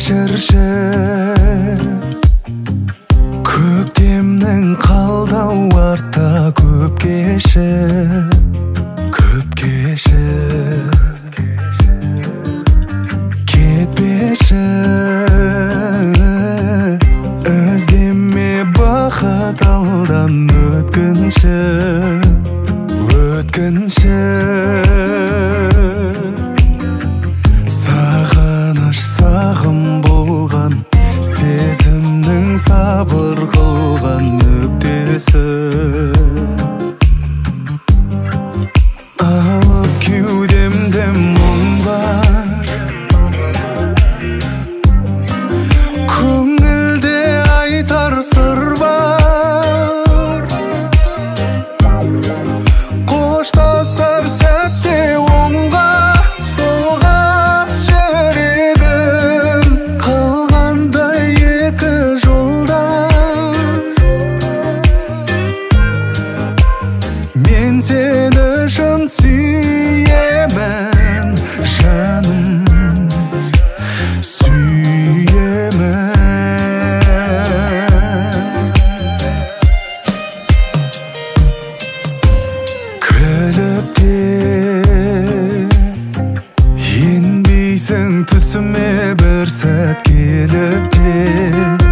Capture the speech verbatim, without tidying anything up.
кешірші, көктемнің қалдау артта көп кеші, көп кеші. Кетпеші, іздеме бақыт алдан өткінші, өткінші. Сағыныш сағым болған, сезімнің сабыр қылған нүктесі. Алып кеудемде мұң бар, көңілде айтар сыр бар. Қоштасар сәтте оңға соғар жүрегім, қалғандай екі жолда. Мен сені шын сүйемін, жаным, сүйемін. Күліп те енбейсің түсіме бір сәт келіп те.